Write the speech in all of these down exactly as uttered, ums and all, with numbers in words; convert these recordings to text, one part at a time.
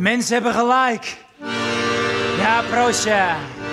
mensen hebben gelijk. Ja, proost, ja.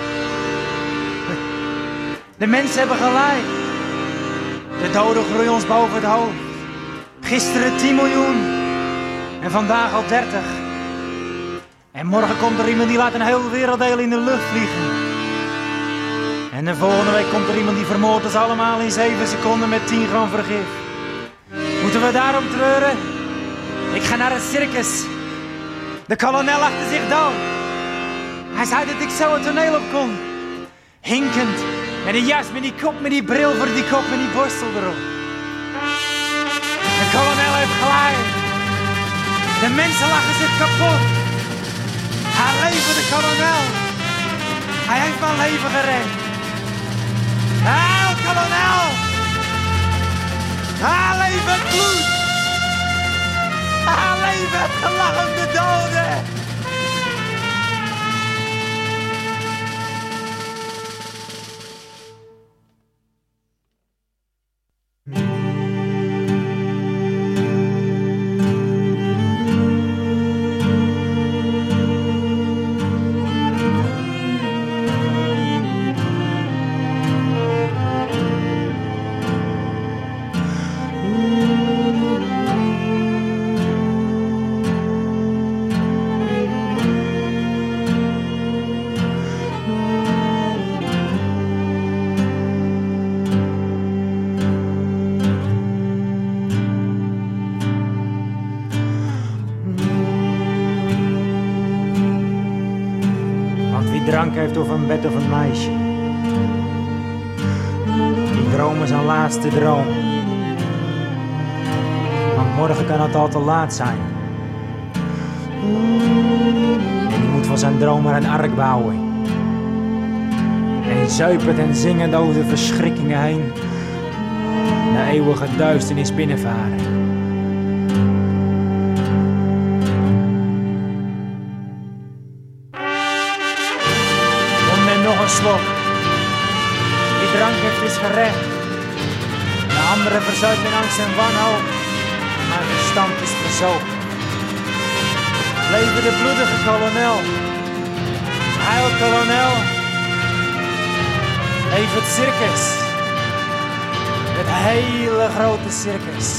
De mensen hebben gelijk. De doden groeien ons boven het hoofd. Gisteren tien miljoen. En vandaag al dertig. En morgen komt er iemand die laat een heel werelddeel in de lucht vliegen. En de volgende week komt er iemand die vermoordt ons allemaal in zeven seconden met tien gram vergif. Moeten we daarom treuren? Ik ga naar het circus. De kolonel lachte zich dood. Hij zei dat ik zo het toneel op kon. Hinkend. Met die jas, met die kop, met die bril voor die kop en die borstel erop. De kolonel heeft gelijk. De mensen lachen zich kapot. Hij leefde de kolonel. Hij heeft mijn leven gered. Heil, kolonel. Hij leeft het bloed. Hij leeft het gelachende doden. Drank heeft over een bed of een meisje. Die droom is een laatste droom. Want morgen kan het al te laat zijn. En die moet van zijn droom maar een ark bouwen. En zuipend en zingend over de verschrikkingen heen. Naar eeuwige duisternis binnenvaren. Slok. Die drank heeft is gerecht. De andere verzuipt in angst en wanhoop. Mijn verstand is verzopen. Leven de bloedige kolonel. Heil, kolonel. Leef het circus. Het hele grote circus.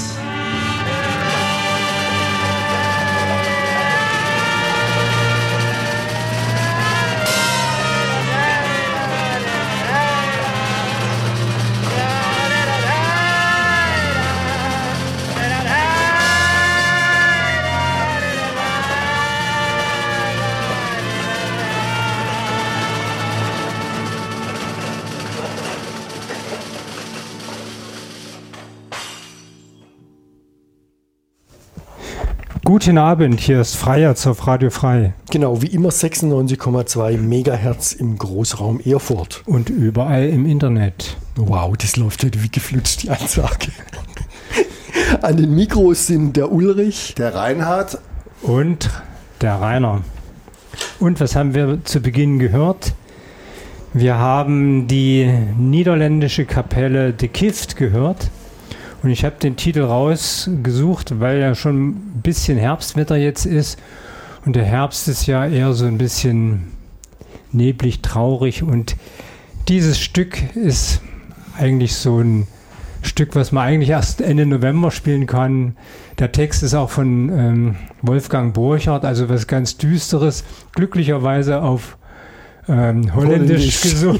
Guten Abend, hier ist Freiherz auf Radio Frei. Genau, wie immer sechsundneunzig Komma zwei Megahertz im Großraum Erfurt. Und überall im Internet. Wow, das läuft heute wie geflutscht, die Ansage. An den Mikros sind der Ulrich, der Reinhard und der Rainer. Und was haben wir zu Beginn gehört? Wir haben die niederländische Kapelle De Kift gehört. Und ich habe den Titel rausgesucht, weil ja schon ein bisschen Herbstwetter jetzt ist. Und der Herbst ist ja eher so ein bisschen neblig, traurig. Und dieses Stück ist eigentlich so ein Stück, was man eigentlich erst Ende November spielen kann. Der Text ist auch von ähm, Wolfgang Borchardt, also was ganz Düsteres. Glücklicherweise auf ähm, Holländisch, Holländisch gesungen.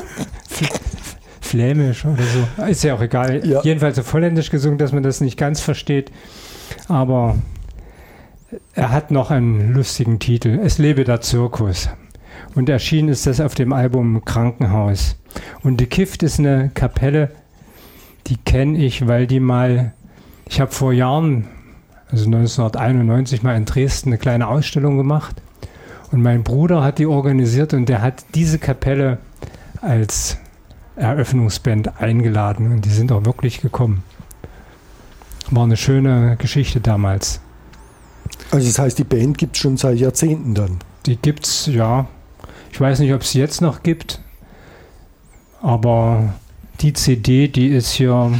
Flämisch oder so. Ist ja auch egal. Ja. Jedenfalls auf Holländisch gesungen, dass man das nicht ganz versteht. Aber er hat noch einen lustigen Titel. Es lebe der Zirkus. Und erschienen ist das auf dem Album Krankenhaus. Und De Kift ist eine Kapelle, die kenne ich, weil die mal, ich habe vor Jahren, also neunzehnhunderteinundneunzig, mal in Dresden eine kleine Ausstellung gemacht. Und mein Bruder hat die organisiert und der hat diese Kapelle als Eröffnungsband eingeladen und die sind auch wirklich gekommen. War eine schöne Geschichte damals. Also das heißt, die Band gibt es schon seit Jahrzehnten dann? Die gibt's, ja. Ich weiß nicht, ob es jetzt noch gibt, aber die C D, die ist hier,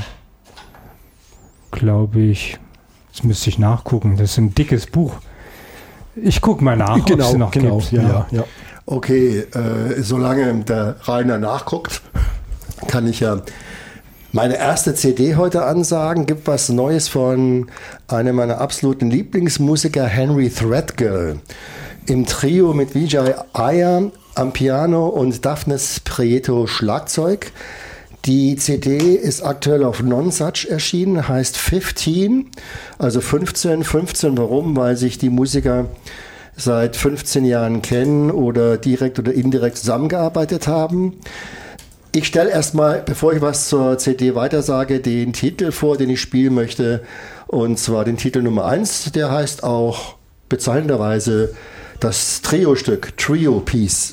glaube ich, das müsste ich nachgucken, das ist ein dickes Buch. Ich gucke mal nach, genau, ob es noch genau, gibt. Ja, ja. Ja. Okay, äh, solange der Rainer nachguckt, kann ich ja meine erste C D heute ansagen. Gibt was Neues von einem meiner absoluten Lieblingsmusiker, Henry Threadgill, im Trio mit Vijay Iyer am Piano und Daphnis Prieto Schlagzeug. Die C D ist aktuell auf Nonsuch erschienen, heißt fünfzehn, also fünfzehn. fünfzehn, warum? Weil sich die Musiker seit fünfzehn Jahren kennen oder direkt oder indirekt zusammengearbeitet haben. Ich stelle erstmal, bevor ich was zur C D weitersage, den Titel vor, den ich spielen möchte. Und zwar den Titel Nummer eins, der heißt auch bezeichnenderweise das Trio-Stück, Trio Piece.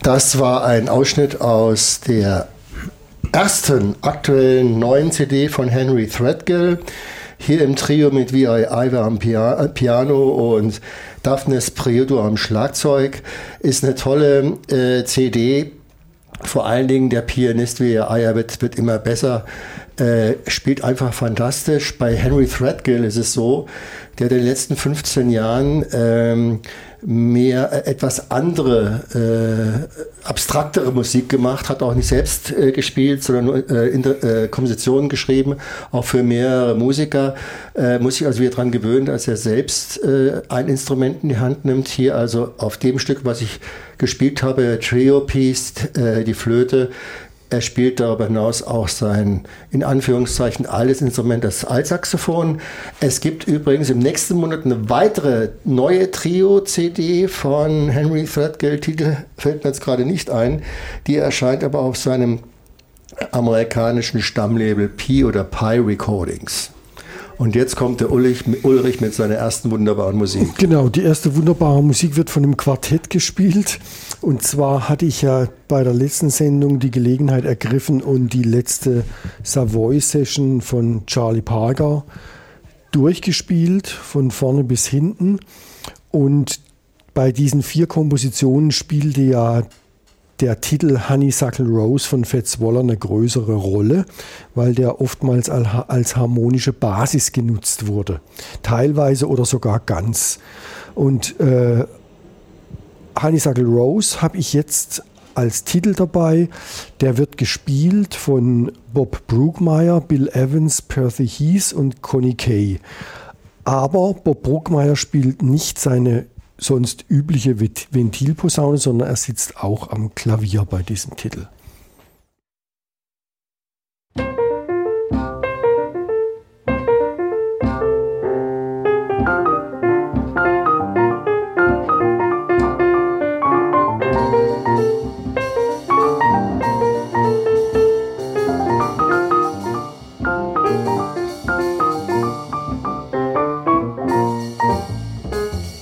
Das war ein Ausschnitt aus der ersten aktuellen neuen C D von Henry Threadgill. Hier im Trio mit V I Iver am Pia- Piano und Daphnis Priodo am Schlagzeug. Ist eine tolle äh, C D. Vor allen Dingen der Pianist V I Iver wird, wird immer besser. Äh, spielt einfach fantastisch. Bei Henry Threadgill ist es so, der in den letzten fünfzehn Jahren ähm, mehr äh, etwas andere, äh, abstraktere Musik gemacht, hat auch nicht selbst äh, gespielt, sondern nur äh, Inter- äh, Kompositionen geschrieben, auch für mehrere Musiker. Äh, muss sich also wieder dran gewöhnen, dass er selbst äh, ein Instrument in die Hand nimmt. Hier also auf dem Stück, was ich gespielt habe, Trio-Piece, äh, die Flöte. Er spielt darüber hinaus auch sein, in Anführungszeichen, altes Instrument, das Altsaxophon. Es gibt übrigens im nächsten Monat eine weitere neue Trio-C D von Henry Threadgill. Titel fällt mir jetzt gerade nicht ein. Die erscheint aber auf seinem amerikanischen Stammlabel Pi oder Pi Recordings. Und jetzt kommt der Ulrich, Ulrich mit seiner ersten wunderbaren Musik. Genau, die erste wunderbare Musik wird von einem Quartett gespielt. Und zwar hatte ich ja bei der letzten Sendung die Gelegenheit ergriffen und die letzte Savoy-Session von Charlie Parker durchgespielt, von vorne bis hinten. Und bei diesen vier Kompositionen spielte ja der Titel Honeysuckle Rose von Fats Waller eine größere Rolle, weil der oftmals als harmonische Basis genutzt wurde. Teilweise oder sogar ganz. Und äh, Honeysuckle Rose habe ich jetzt als Titel dabei. Der wird gespielt von Bob Brookmeyer, Bill Evans, Percy Heath und Connie Kay. Aber Bob Brookmeyer spielt nicht seine sonst übliche Ventilposaune, sondern er sitzt auch am Klavier bei diesem Titel.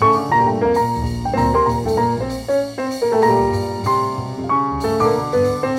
Thank you.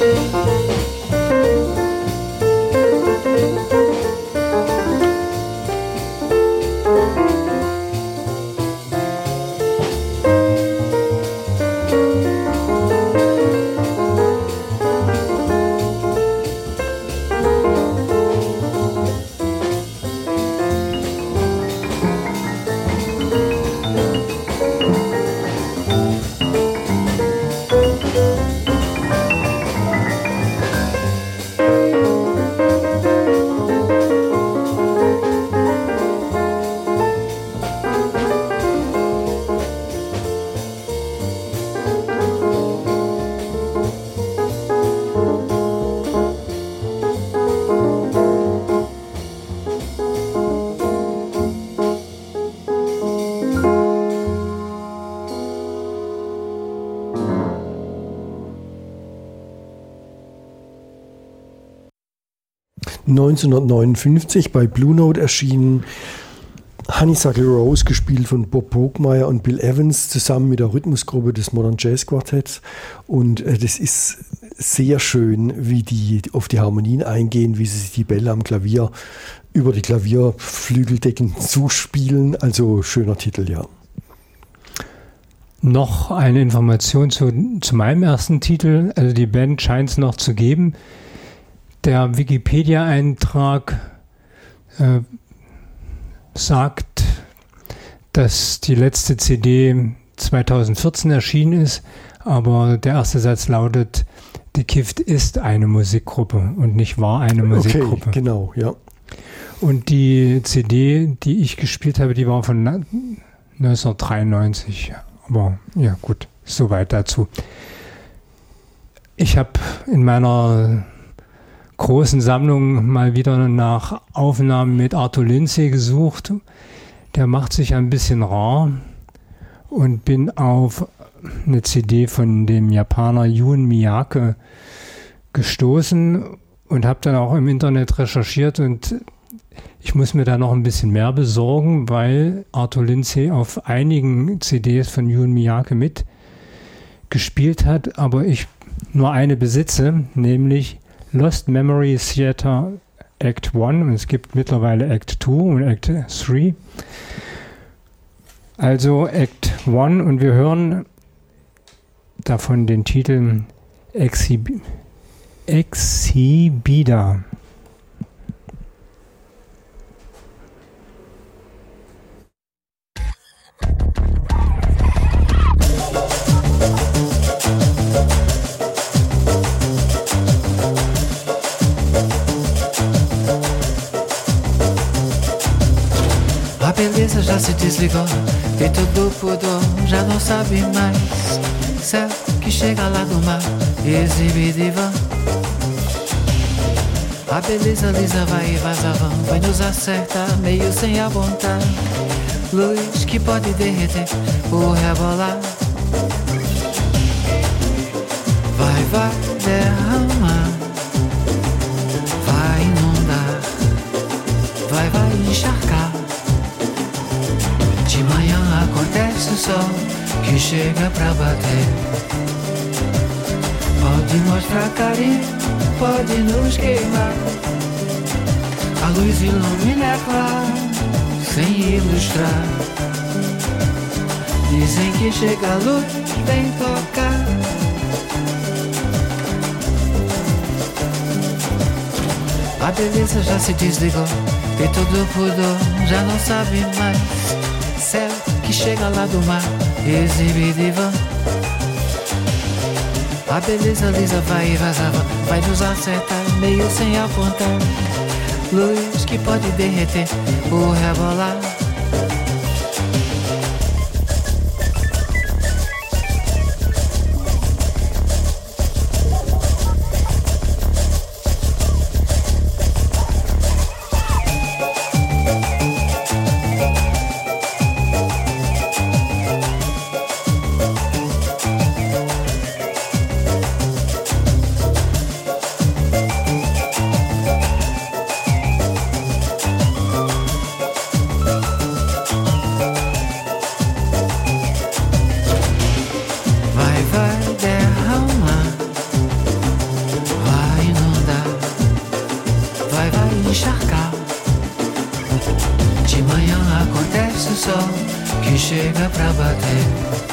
neunzehnhundertneunundfünfzig bei Blue Note erschienen Honeysuckle Rose, gespielt von Bob Brookmeyer und Bill Evans, zusammen mit der Rhythmusgruppe des Modern Jazz Quartetts. Und äh, das ist sehr schön, wie die auf die Harmonien eingehen, wie sie sich die Bälle am Klavier über die Klavierflügeldecken zuspielen. Also schöner Titel, ja. Noch eine Information zu, zu meinem ersten Titel. Also die Band scheint es noch zu geben. Der Wikipedia-Eintrag äh, sagt, dass die letzte C D zweitausendvierzehn erschienen ist, aber der erste Satz lautet, die Kift ist eine Musikgruppe und nicht war eine Musikgruppe. Okay, genau, ja. Und die C D, die ich gespielt habe, die war von neunzehnhundertdreiundneunzig. Aber ja gut, soweit dazu. Ich habe in meiner großen Sammlung mal wieder nach Aufnahmen mit Arthur Lindsay gesucht. Der macht sich ein bisschen rar und bin auf eine C D von dem Japaner Jun Miyake gestoßen und habe dann auch im Internet recherchiert und ich muss mir da noch ein bisschen mehr besorgen, weil Arthur Lindsay auf einigen C Ds von Jun Miyake mitgespielt hat, aber ich nur eine besitze, nämlich Lost Memory Theater Act eins und es gibt mittlerweile Act zwei und Act drei. Also Act eins und wir hören davon den Titel Exhib- Exhibida. A beleza já se desligou e todo pudor já não sabe mais. Céu que chega lá do mar, exibe divã. A beleza lisa vai e vaza vão, vai nos acertar meio sem apontar. Luz que pode derreter ou rebolar. Vai, vai derramar, vai inundar, vai, vai encharcar. De manhã acontece o sol que chega pra bater. Pode mostrar carinho, pode nos queimar. A luz ilumina, é claro, sem ilustrar. Dizem que chega a luz, vem tocar. A beleza já se desligou e todo pudor já não sabe mais. Céu que chega lá do mar, exibe divã. A beleza lisa vai e vazava, vai nos acertar meio sem apontar. Luz que pode derreter ou rebolar. chega pra bater.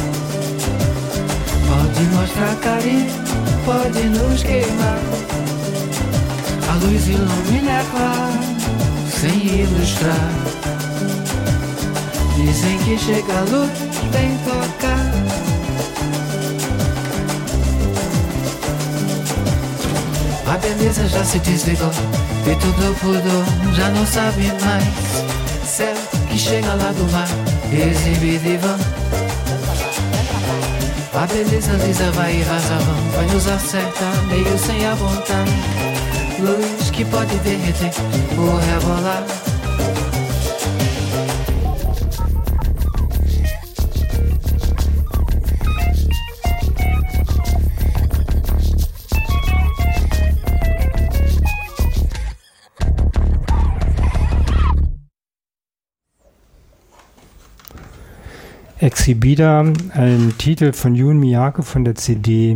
Pode mostrar carinho, pode nos queimar. A luz ilumina, é claro, sem ilustrar. Dizem que chega a luz, vem tocar. A beleza já se desligou e tudo pudor já não sabe mais. Céu que chega lá do mar, exibe divã. A beleza lisa vai e vaza vão, vai nos acertar meio sem a vontade. Luz que pode derreter ou rebolar. Exhibida, ein Titel von Jun Miyake von der C D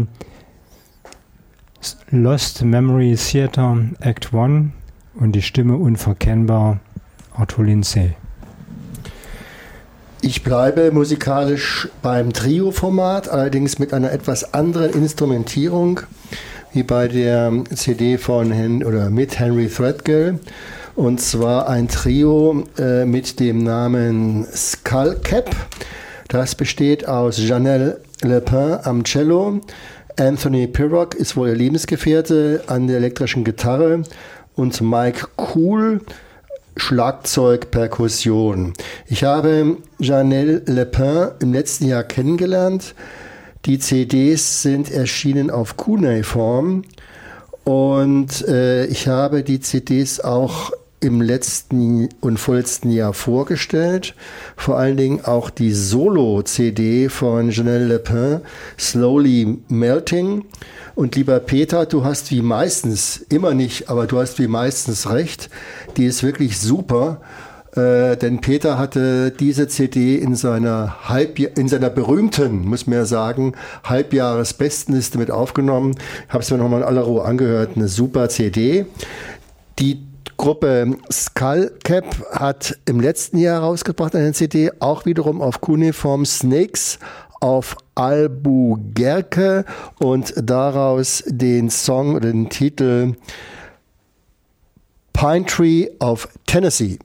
Lost Memory Theater Act eins und die Stimme unverkennbar Arthur Lindsay. Ich bleibe musikalisch beim Trio-Format, allerdings mit einer etwas anderen Instrumentierung, wie bei der C D von Hen- oder mit Henry Threadgill. Und zwar ein Trio äh, mit dem Namen Skullcap. Das besteht aus Janelle Lepin am Cello, Anthony Pirrock ist wohl ihr Lebensgefährte an der elektrischen Gitarre und Mike Cool, Schlagzeug, Perkussion. Ich habe Janelle Lepin im letzten Jahr kennengelernt. Die C Ds sind erschienen auf Cuneiform und äh, ich habe die C Ds auch im letzten und vorletzten Jahr vorgestellt. Vor allen Dingen auch die Solo-C D von Janelle Lepin, Slowly Melting. Und lieber Peter, du hast wie meistens, immer nicht, aber du hast wie meistens recht, die ist wirklich super. Äh, denn Peter hatte diese C D in seiner, Halb in seiner berühmten, muss man ja sagen, Halbjahresbestenliste mit aufgenommen. Ich habe es mir nochmal in aller Ruhe angehört, eine super C D. Die Gruppe Skullcap hat im letzten Jahr rausgebracht eine C D, auch wiederum auf Cuneiform, Snakes auf Albuquerque und daraus den Song oder den Titel Pine Tree of Tennessee.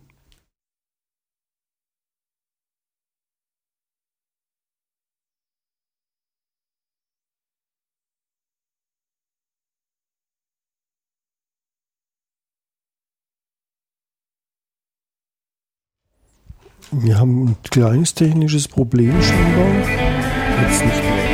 Wir haben ein kleines technisches Problem scheinbar. Jetzt nicht mehr.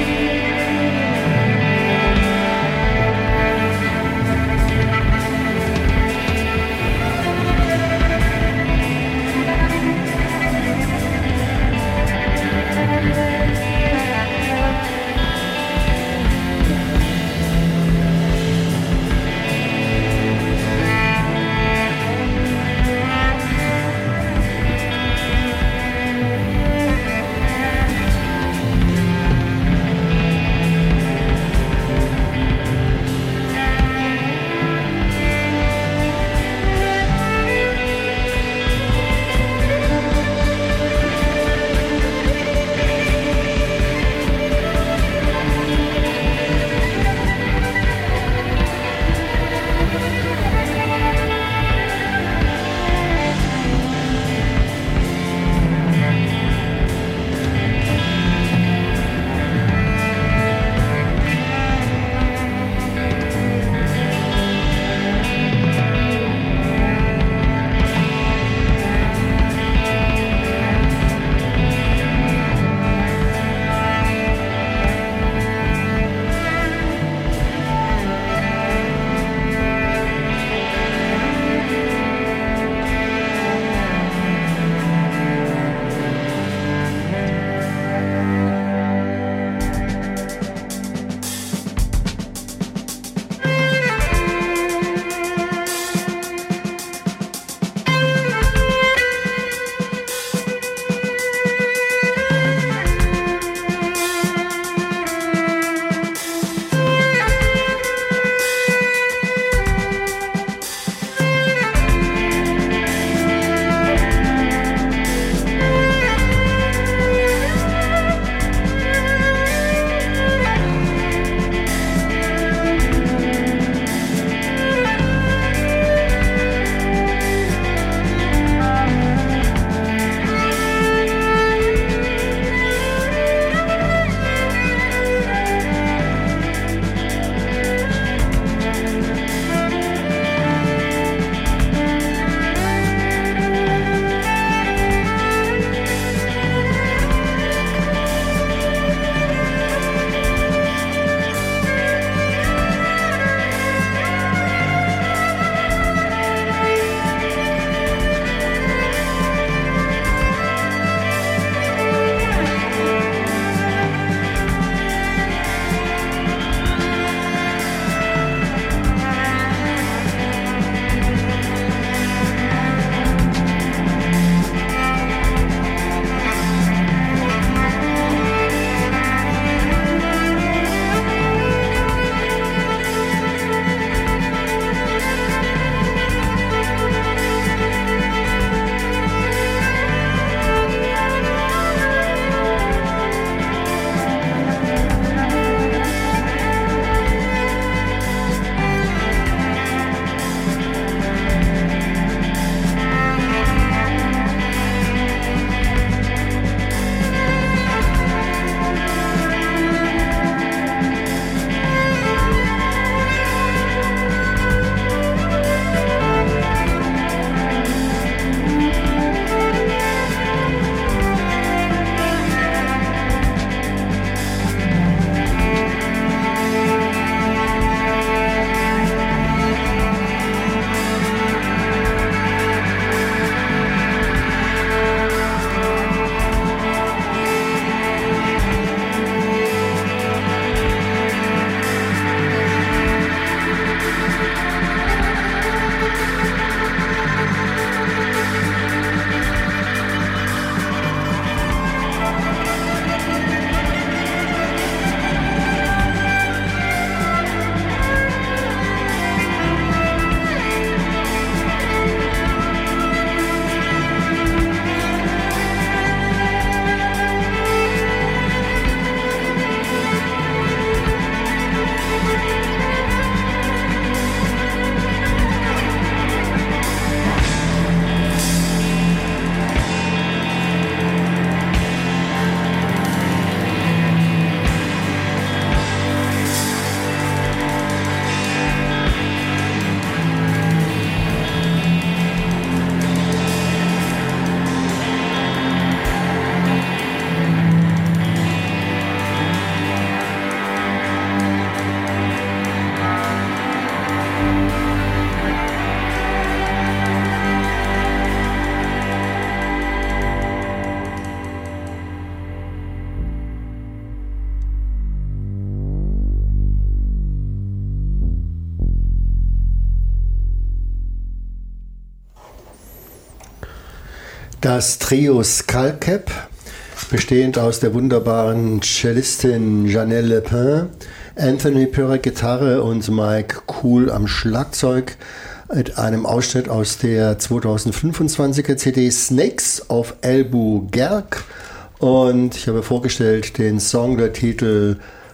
Das Trio Skullcap, bestehend aus der wunderbaren Cellistin Janelle Lepin, Anthony Pyrrhic Gitarre und Mike Cool am Schlagzeug, mit einem Ausschnitt aus der zweitausendfünfundzwanziger C D Snakes of Albuquerque. Und ich habe vorgestellt den Song, der Titel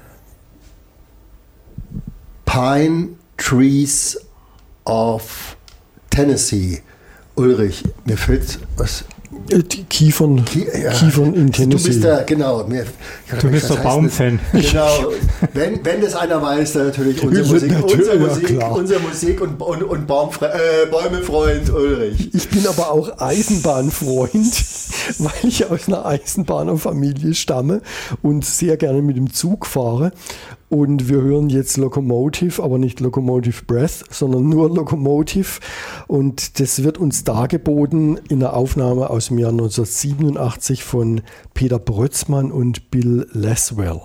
Pine Trees of Tennessee. Ulrich, mir fällt was. Die Kiefern, Kie- ja. Kiefern in Tennessee. Du bist da, genau. Mir, Du bist der Baumfan. Genau. Wenn, wenn das einer weiß, dann natürlich unsere Musik, Natürlich, unsere ja, Musik, klar. unsere Musik und, und, und Baumfre- äh, Bäumefreund Ulrich. Ich bin aber auch Eisenbahnfreund, weil ich aus einer Eisenbahnerfamilie stamme und sehr gerne mit dem Zug fahre. Und wir hören jetzt Locomotive, aber nicht Locomotive Breath, sondern nur Locomotive. Und das wird uns dargeboten in einer Aufnahme aus dem Jahr neunzehnhundertsiebenundachtzig von Peter Brötzmann und Bill Laswell.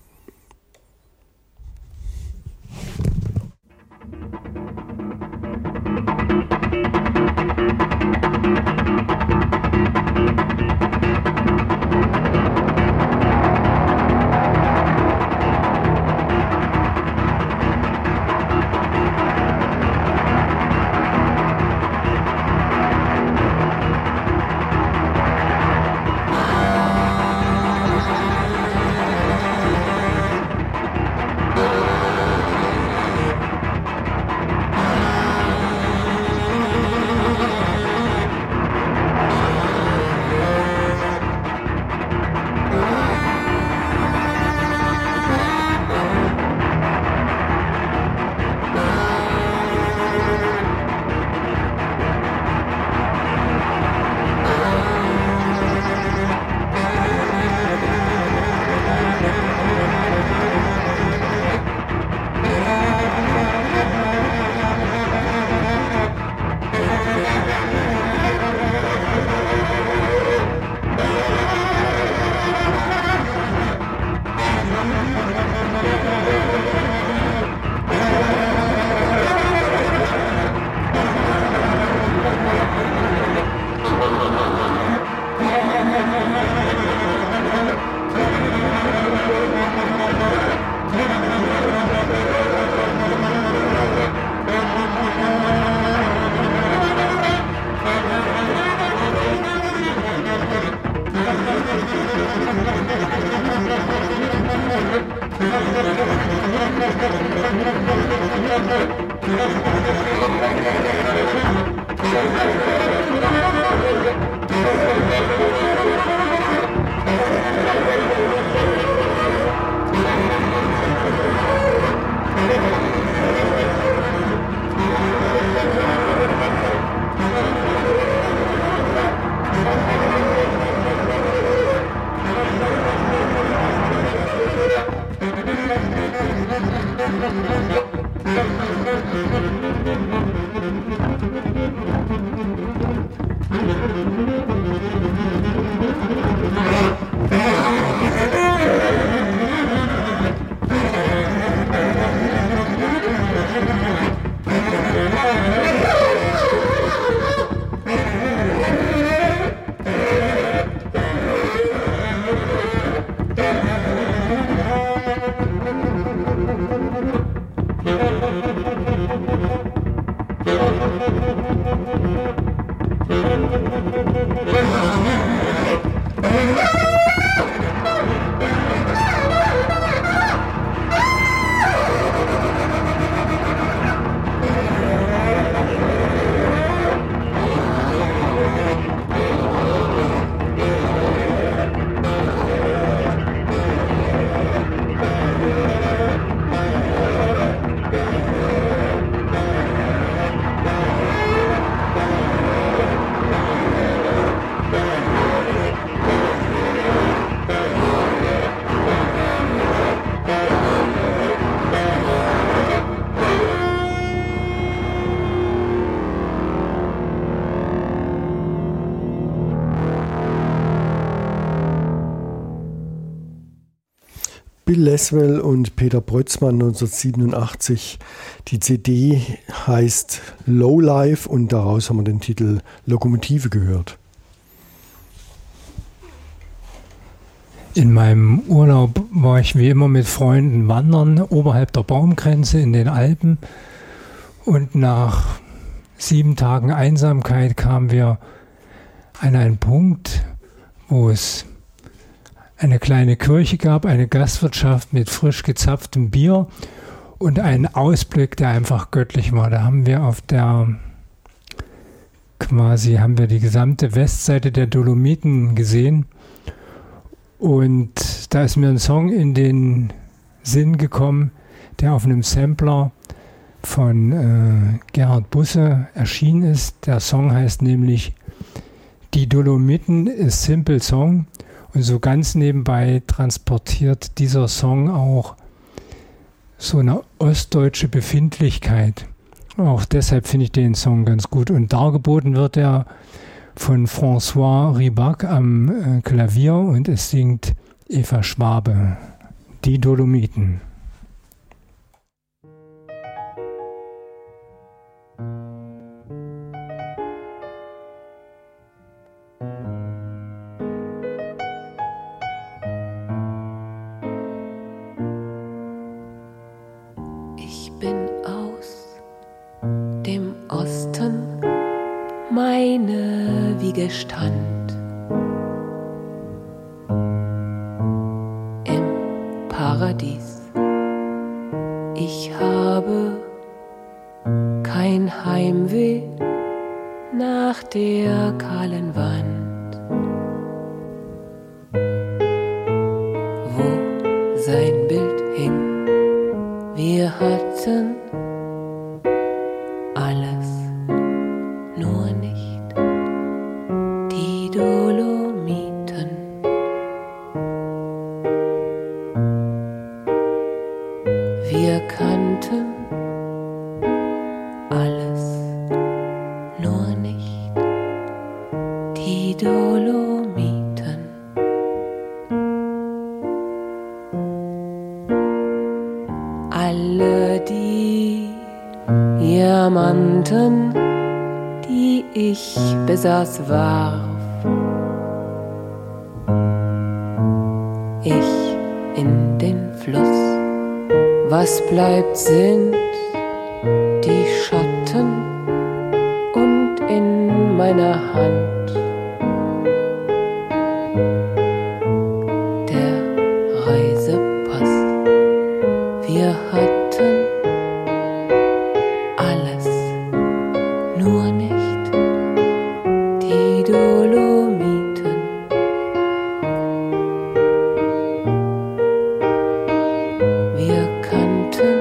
Bill Laswell und Peter Brötzmann neunzehnhundertsiebenundachtzig. Die C D heißt Low Life und daraus haben wir den Titel Lokomotive gehört. In meinem Urlaub war ich wie immer mit Freunden wandern, oberhalb der Baumgrenze in den Alpen. Und nach sieben Tagen Einsamkeit kamen wir an einen Punkt, wo es eine kleine Kirche gab, eine Gastwirtschaft mit frisch gezapftem Bier und einen Ausblick, der einfach göttlich war. Da haben wir auf der, quasi haben wir die gesamte Westseite der Dolomiten gesehen. Und da ist mir ein Song in den Sinn gekommen, der auf einem Sampler von äh, Gerhard Busse erschienen ist. Der Song heißt nämlich Die Dolomiten, a Simple Song. Und so ganz nebenbei transportiert dieser Song auch so eine ostdeutsche Befindlichkeit. Auch deshalb finde ich den Song ganz gut. Und dargeboten wird er von François Ribac am äh, Klavier und es singt Eva Schwabe, Die Dolomiten. Ich bin aus dem Osten, meine Wiege stand im Paradies. Ich habe kein Heimweh nach der kahlen Wand, wo sein Bild hing. Wir hatten alles, nur nicht die Dolomiten. Wir kannten alles, nur nicht die Dolomiten. Alle die Diamanten, die ich besaß, warf ich in den Fluss. Was bleibt, sind die Schatten und in meiner Hand der Reisepass. Wir hatten alles, nur nicht die Dolomiten. Wir kannten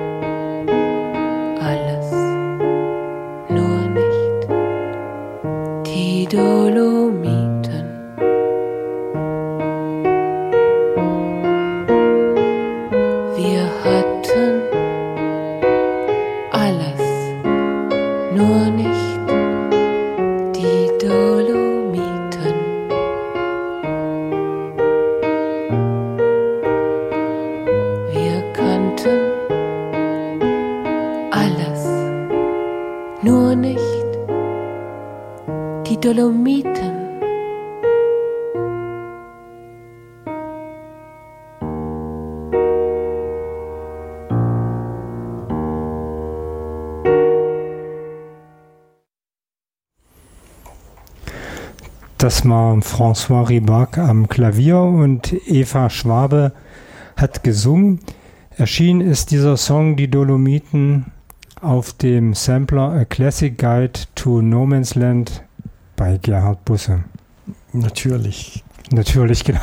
alles, nur nicht die Dolomiten. Wir hatten alles, nur nicht die Dolomiten. Wir kannten alles, nur nicht die Dolomiten. Das war François Ribac am Klavier und Eva Schwabe hat gesungen. Erschienen ist dieser Song Die Dolomiten auf dem Sampler A Classic Guide to No Man's Land bei Gerhard Busse. Natürlich. Natürlich, genau.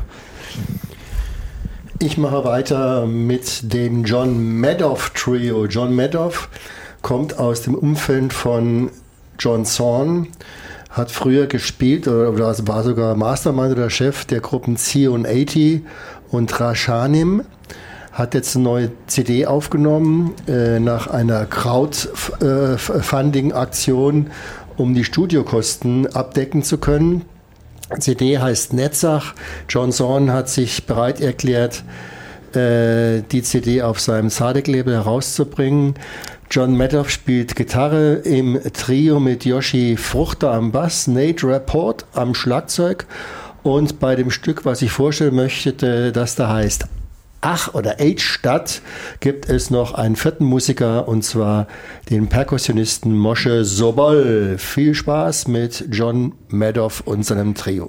Ich mache weiter mit dem John Madoff Trio. John Madoff kommt aus dem Umfeld von John Zorn, hat früher gespielt oder, oder war sogar Mastermind oder Chef der Gruppen Zion achtzig und Rashanim. Hat jetzt eine neue C D aufgenommen äh, nach einer Crowdfunding-Aktion, um die Studiokosten abdecken zu können. C D heißt Netzach. John Zorn hat sich bereit erklärt, äh, die C D auf seinem Sadek-Label herauszubringen. John Madoff spielt Gitarre im Trio mit Yoshi Fruchter am Bass, Nate Rapport am Schlagzeug Und bei dem Stück, was ich vorstellen möchte, das da heißt Ach oder H-Stadt, gibt es noch einen vierten Musiker, und zwar den Perkussionisten Moshe Sobol. Viel Spaß mit John Madoff und seinem Trio.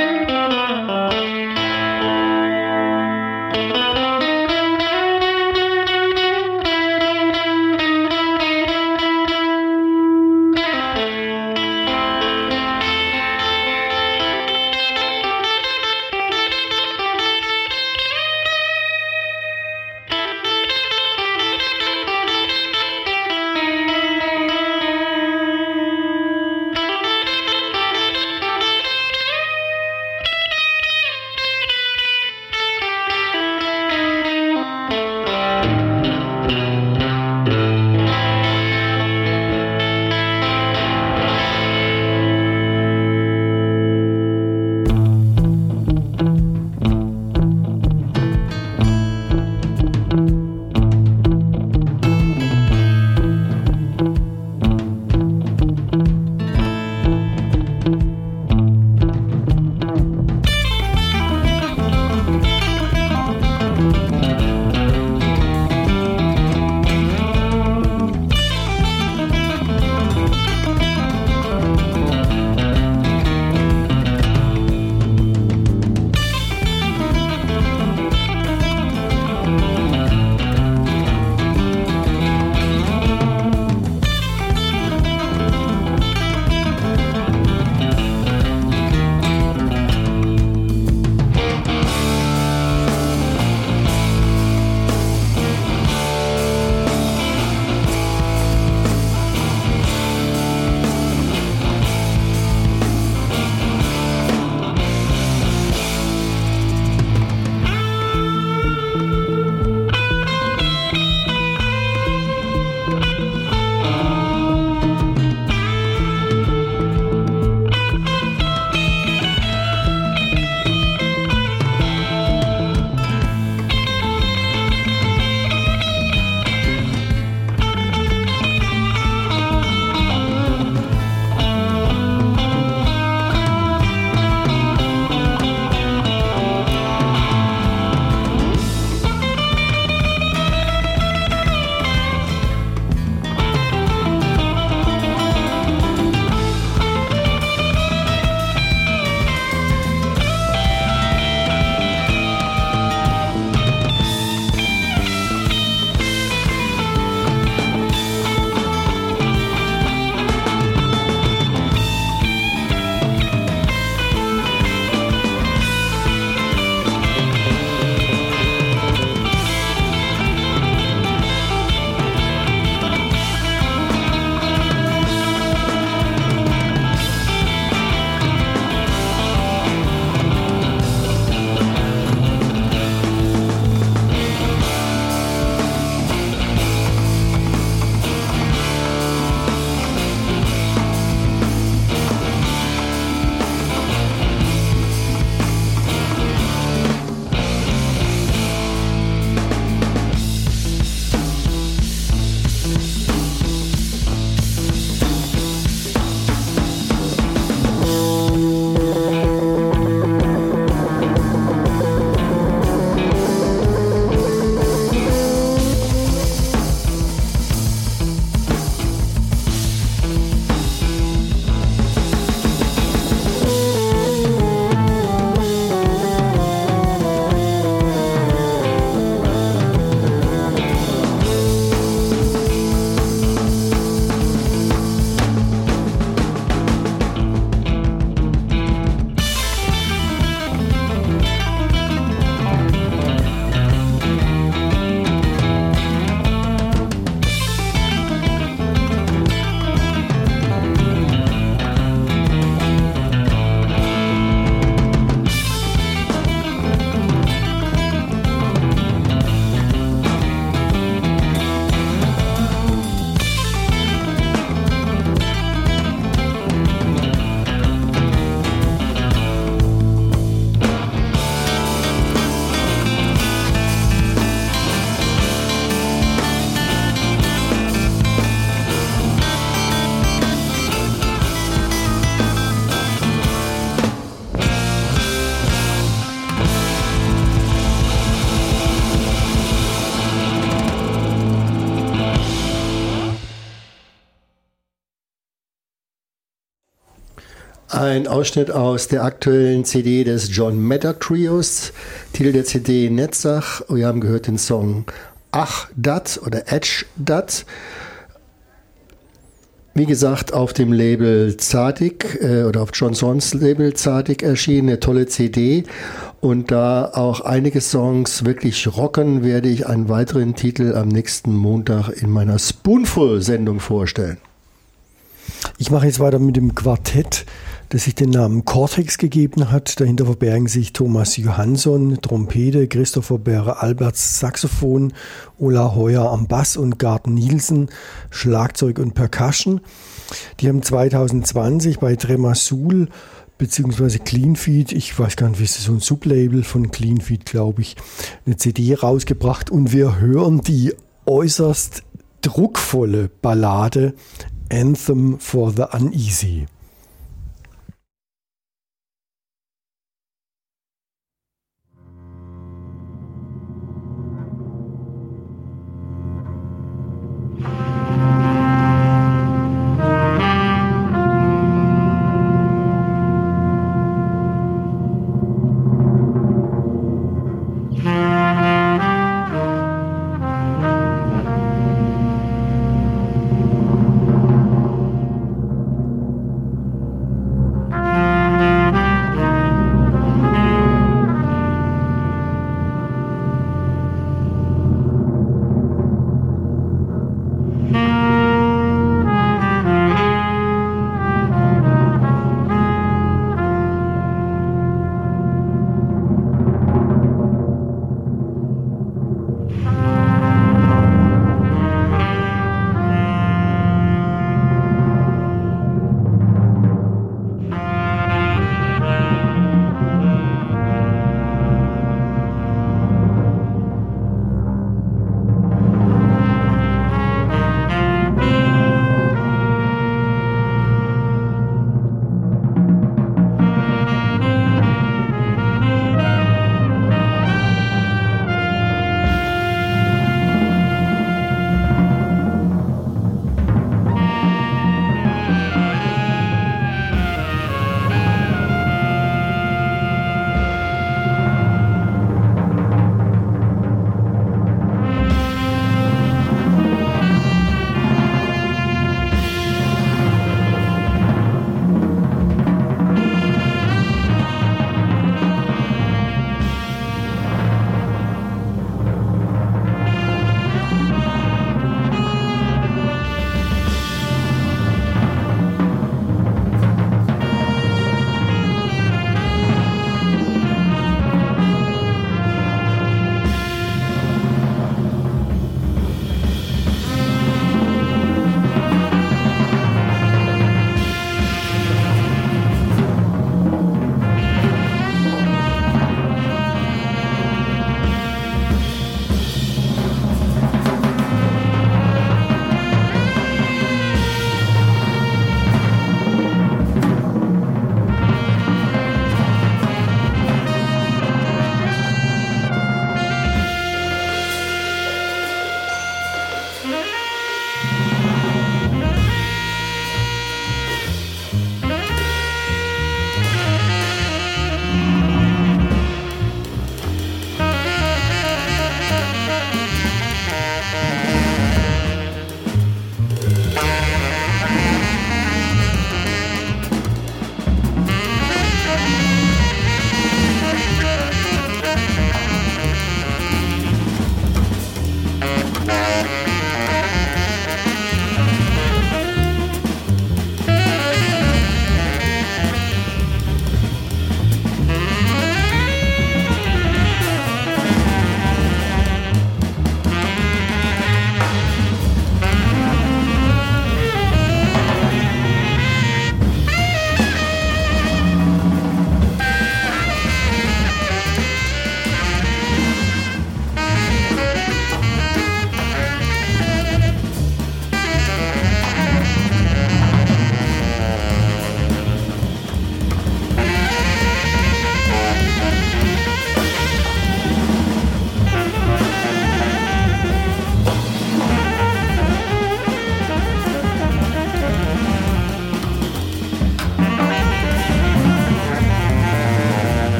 Thank Ein Ausschnitt aus der aktuellen C D des John Matter Trios. Titel der C D Netzach. Wir haben gehört den Song Ach Dat oder Edge Dat. Wie gesagt, auf dem Label Tzadik äh, oder auf John Sons Label Tzadik erschienen, eine tolle C D. Und da auch einige Songs wirklich rocken, werde ich einen weiteren Titel am nächsten Montag in meiner Spoonful-Sendung vorstellen. Ich mache jetzt weiter mit dem Quartett, das sich den Namen Cortex gegeben hat. Dahinter verbergen sich Thomas Johansson, Trompete, Christopher Bäre-Alberts, Saxophon, Ola Heuer am Bass und Gart Nielsen, Schlagzeug und Percussion. Die haben zwanzig zwanzig bei Tremasul bzw. Cleanfeed, ich weiß gar nicht, wie ist das, so ein Sublabel von Cleanfeed, glaube ich, eine C D rausgebracht und wir hören die äußerst druckvolle Ballade Anthem for the Uneasy.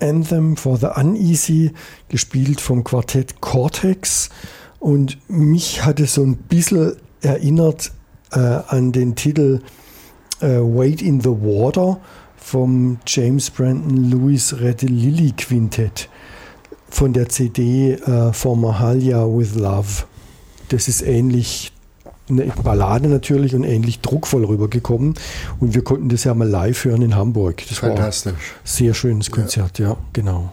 Anthem for the Uneasy, gespielt vom Quartett Cortex. Und mich hatte so ein bisschen erinnert äh, an den Titel äh, Wade in the Water vom James Brandon Lewis Red Lily Quintett von der C D äh, For Mahalia with Love. Das ist ähnlich, eine Ballade natürlich und ähnlich druckvoll rübergekommen. Und wir konnten das ja mal live hören in Hamburg. Das Fantastisch. war ein sehr schönes Konzert, ja, ja genau.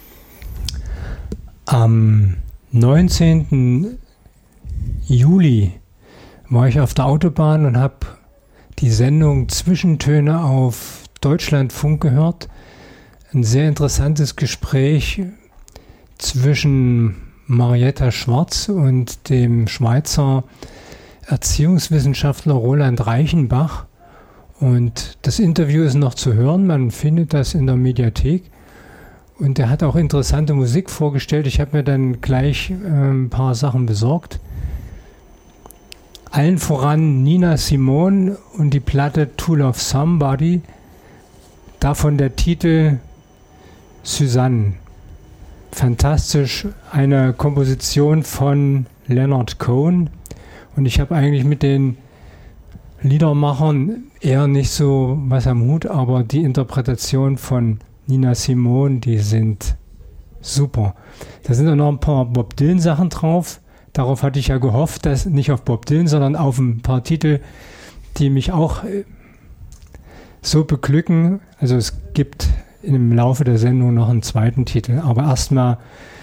Am neunzehnten Juli war ich auf der Autobahn und habe die Sendung Zwischentöne auf Deutschlandfunk gehört. Ein sehr interessantes Gespräch zwischen Marietta Schwarz und dem Schweizer Erziehungswissenschaftler Roland Reichenbach. Und das Interview ist noch zu hören, man findet das in der Mediathek. Und er hat auch interessante Musik vorgestellt. Ich habe mir dann gleich äh, ein paar Sachen besorgt. Allen voran Nina Simone und die Platte To Love Somebody. Davon der Titel Suzanne. Fantastisch, eine Komposition von Leonard Cohen. Und ich habe eigentlich mit den Liedermachern eher nicht so was am Hut, aber die Interpretation von Nina Simone, die sind super. Da sind auch noch ein paar Bob Dylan Sachen drauf. Darauf hatte ich ja gehofft, dass nicht auf Bob Dylan, sondern auf ein paar Titel, die mich auch so beglücken. Also es gibt im Laufe der Sendung noch einen zweiten Titel. Aber erstmal